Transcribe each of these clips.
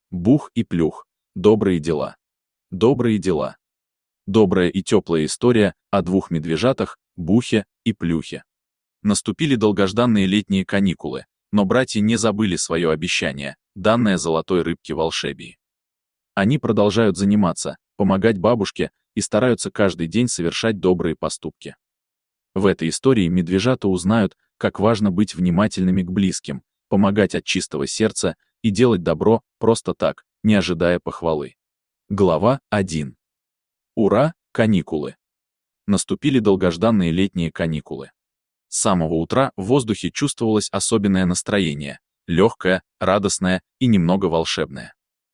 Бух и Плюх. Добрые дела. Добрые дела. Добрая и теплая история о двух медвежатах, Бухе и Плюхе. Наступили долгожданные летние каникулы, но братья не забыли свое обещание, данное золотой рыбке волшебии. Они продолжают заниматься, помогать бабушке и стараются каждый день совершать добрые поступки. В этой истории медвежата узнают, как важно быть внимательными к близким, помогать от чистого сердца и делать добро просто так, не ожидая похвалы. Глава 1. Ура, каникулы! Наступили долгожданные летние каникулы. С самого утра в воздухе чувствовалось особенное настроение, легкое, радостное и немного волшебное.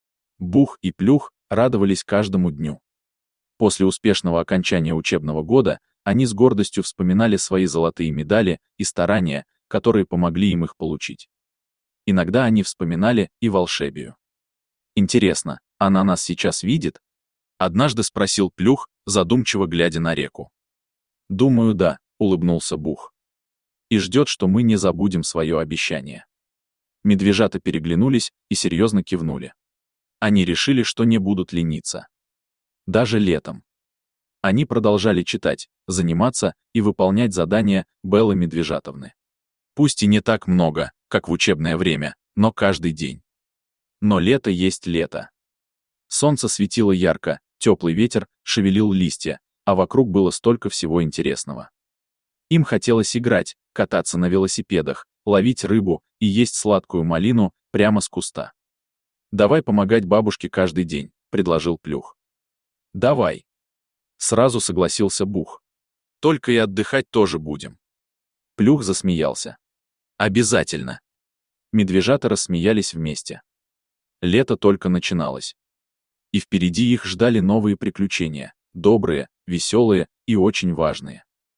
Бух и Плюх радовались каждому дню. После успешного окончания учебного года они с гордостью вспоминали свои золотые медали и старания, которые помогли им их получить. Иногда они вспоминали и волшебию. «Интересно, она нас сейчас видит?» — однажды спросил Плюх, задумчиво глядя на реку. «Думаю, да», — улыбнулся Бух. «И ждет, что мы не забудем свое обещание». Медвежата переглянулись и серьезно кивнули. Они решили, что не будут лениться. Даже летом. Они продолжали читать, заниматься и выполнять задания Беллы Медвежатовны. Пусть и не так много, как в учебное время, но каждый день. Но лето есть лето. Солнце светило ярко, теплый ветер шевелил листья, а вокруг было столько всего интересного. Им хотелось играть, кататься на велосипедах, ловить рыбу и есть сладкую малину прямо с куста. «Давай помогать бабушке каждый день», — предложил Плюх. «Давай». Сразу согласился Бух. «Только и отдыхать тоже будем». Плюх засмеялся. «Обязательно». Медвежата рассмеялись вместе. Лето только начиналось. И впереди их ждали новые приключения, добрые, веселые и очень важные.